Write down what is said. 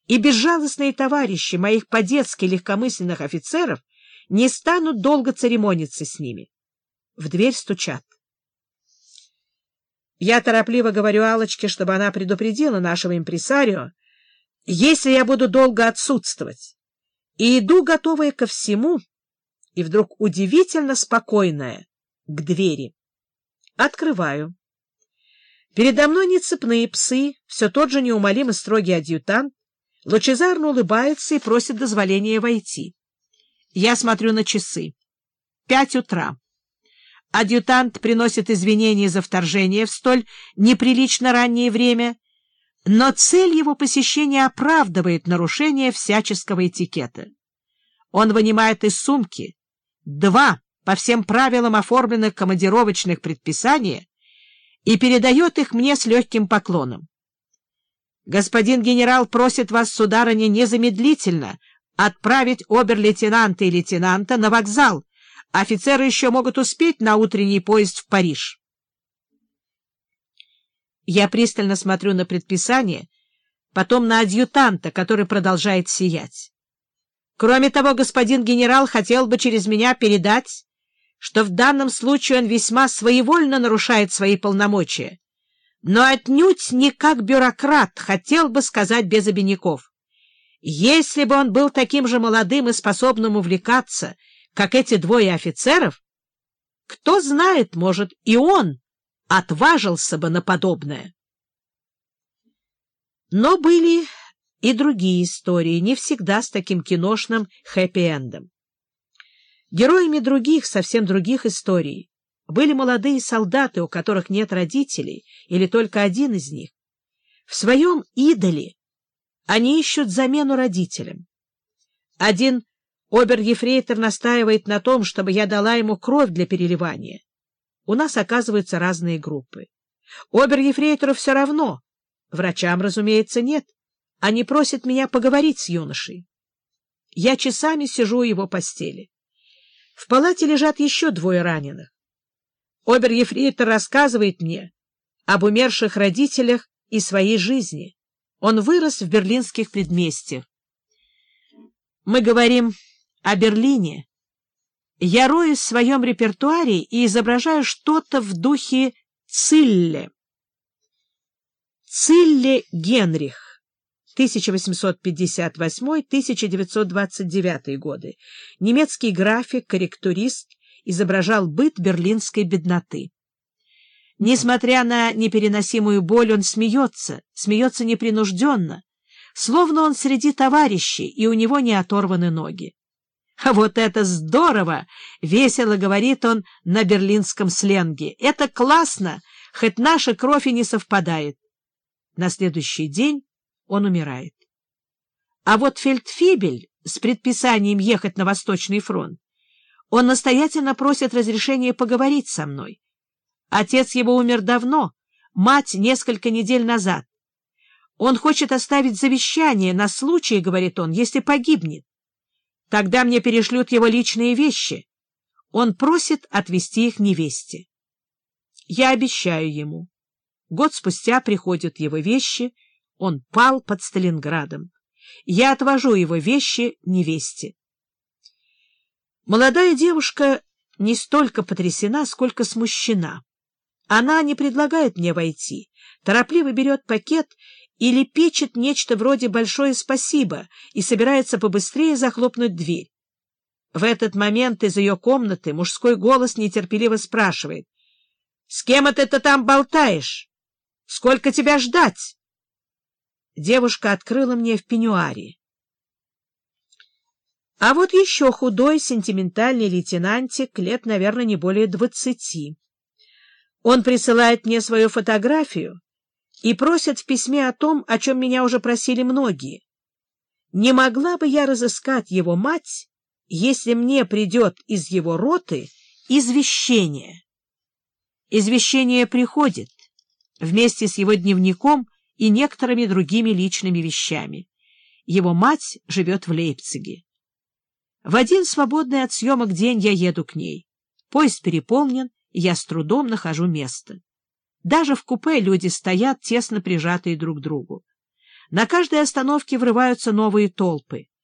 и безжалостные товарищи моих по-детски легкомысленных офицеров не станут долго церемониться с ними. В дверь стучат. Я торопливо говорю Аллочке, чтобы она предупредила нашего импресарио, если я буду долго отсутствовать, и иду, готовая ко всему, и вдруг удивительно спокойная, к двери. Открываю. Передо мной не цепные псы, все тот же неумолимо строгий адъютант, лучезарно улыбается и просит дозволения войти. Я смотрю на часы. 5 утра. Адъютант приносит извинения за вторжение в столь неприлично раннее время, но цель его посещения оправдывает нарушение всяческого этикета. Он вынимает из сумки 2 по всем правилам оформленных командировочных предписания и передает их мне с легким поклоном. «Господин генерал просит вас, сударыня, незамедлительно отправить обер-лейтенанта и лейтенанта на вокзал. Офицеры еще могут успеть на утренний поезд в Париж». Я пристально смотрю на предписание, потом на адъютанта, который продолжает сиять. Кроме того, господин генерал хотел бы через меня передать, что в данном случае он весьма своевольно нарушает свои полномочия, но отнюдь не как бюрократ, хотел бы сказать без обиняков. Если бы он был таким же молодым и способным увлекаться, как эти 2 офицеров, кто знает, может, и он отважился бы на подобное. Но были и другие истории, не всегда с таким киношным хэппи-эндом. Героями других, совсем других историй были молодые солдаты, у которых нет родителей, или только один из них. В своем идоле они ищут замену родителям. Один обер-ефрейтор настаивает на том, чтобы я дала ему кровь для переливания. У нас оказываются разные группы. Обер-ефрейтору все равно. Врачам, разумеется, нет. Они просят меня поговорить с юношей. Я часами сижу у его постели. В палате лежат еще 2 раненых. Обер-ефрейтор рассказывает мне об умерших родителях и своей жизни. Он вырос в берлинских предместьях. Мы говорим о Берлине. Я роюсь в своем репертуаре и изображаю что-то в духе Цилле. Цилле Генрих, 1858-1929 годы. Немецкий график, корректурист, изображал быт берлинской бедноты. Несмотря на непереносимую боль, он смеется непринужденно, словно он среди товарищей, и у него не оторваны ноги. «А вот это здорово!» — весело говорит он на берлинском сленге. «Это классно, хоть наша кровь и не совпадает». На следующий день он умирает. А вот фельдфебель с предписанием ехать на Восточный фронт, он настоятельно просит разрешения поговорить со мной. Отец его умер давно, мать несколько недель назад. Он хочет оставить завещание на случай, говорит он, если погибнет. Тогда мне перешлют его личные вещи. Он просит отвезти их невесте. Я обещаю ему. Год спустя приходят его вещи, он пал под Сталинградом. Я отвожу его вещи невесте. Молодая девушка не столько потрясена, сколько смущена. Она не предлагает мне войти, торопливо берет пакет и лепечет нечто вроде «большое спасибо» и собирается побыстрее захлопнуть дверь. В этот момент из ее комнаты мужской голос нетерпеливо спрашивает: «С кем это ты там болтаешь? Сколько тебя ждать?» Девушка открыла мне в пеньюаре. А вот еще худой, сентиментальный лейтенантик, лет, наверное, не более 20. Он присылает мне свою фотографию и просит в письме о том, о чем меня уже просили многие. Не могла бы я разыскать его мать, если мне придет из его роты извещение? Извещение приходит вместе с его дневником и некоторыми другими личными вещами. Его мать живет в Лейпциге. В один свободный от съемок день я еду к ней. Поезд переполнен, и я с трудом нахожу место. Даже в купе люди стоят, тесно прижатые друг к другу. На каждой остановке врываются новые толпы.